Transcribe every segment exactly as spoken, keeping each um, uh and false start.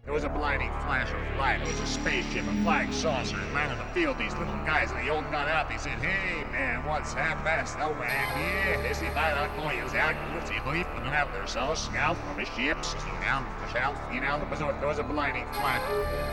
There was a blinding flash of light. It was a spaceship, a flying saucer. And man in the field, these little guys, and they all got out. They said, hey, man, what's half-past? Oh, man, yeah, this is not a coin. It's out. Let's see, believe in the out there. So, scout from the ships. You know, push out, you know, there was a, there was a blinding flash.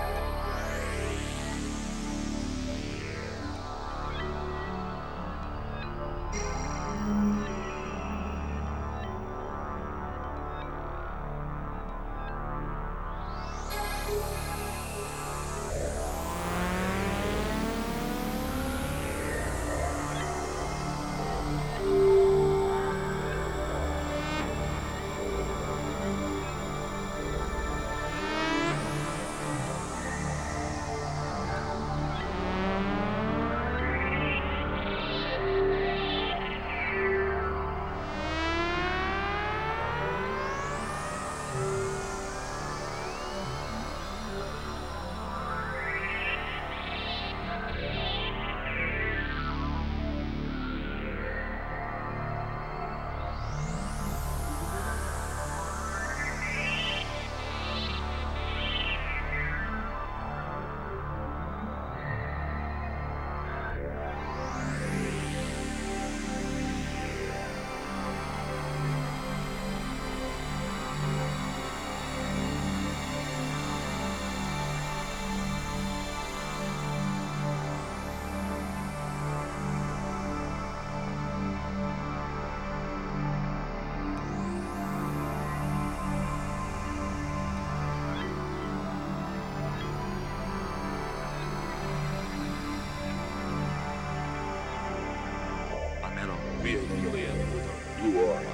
We're alien with a blue aura.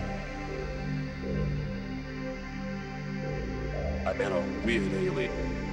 I met a weird alien.